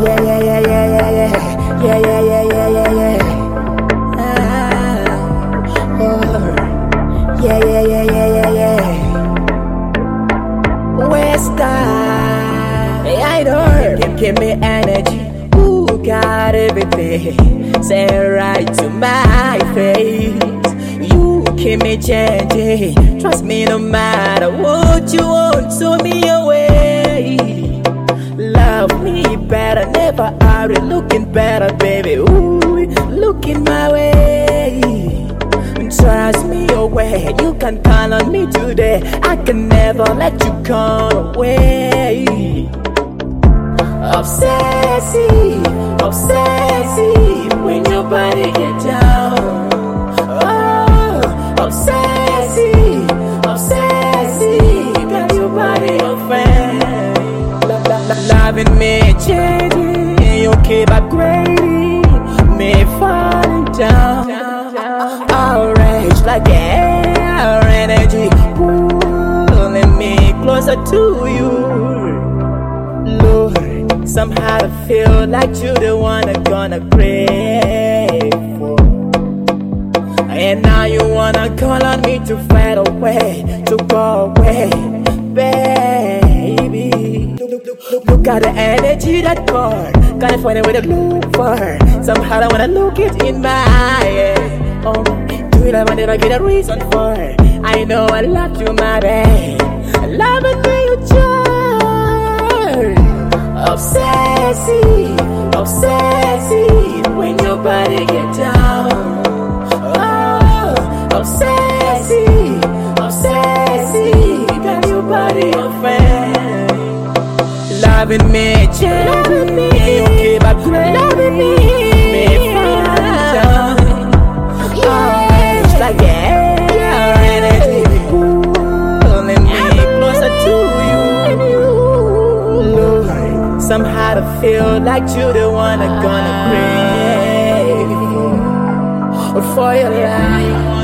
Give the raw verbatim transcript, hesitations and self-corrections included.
Yeah, yeah, yeah, yeah, yeah, yeah. Yeah, yeah, yeah, yeah, yeah, yeah. Ah, oh. Yeah, yeah, yeah, yeah, yeah, yeah. Westside, I don't. You give me energy. Ooh, got everything. Say it right to my face. You keep me changing. Trust me, no matter what you want, show me your way. Love me better, never out it, looking better, baby. Ooh, looking my way. Trust me your way, you can count on me today. I can never let you come away. Obsessive, obsessive, when your body get down. Oh, obsessive, obsessive, got your body offend. Loving me, changing, you keep upgrading, me falling down. Outrage like air energy, pulling me closer to you. Lord, somehow I feel like you the one I'm gonna crave for. And now you wanna call on me to fade away, to go away, baby. Look, look, look, look, look at the energy that got. Can't find it with a look for. Somehow I wanna look it in my eye. Oh, do it, I never get a reason for it. I know I love you, my babe. Loving me, you just obsessive, obsessive, when your body get down. Oh, obsessive, obsessive, got your body offend. Loving me, loving me, you keep upgrading, loving me, me fall down. Oh, like air energy, pulling me closer to you. Lord, somehow I feel like you the one I'm gonna crave for your life.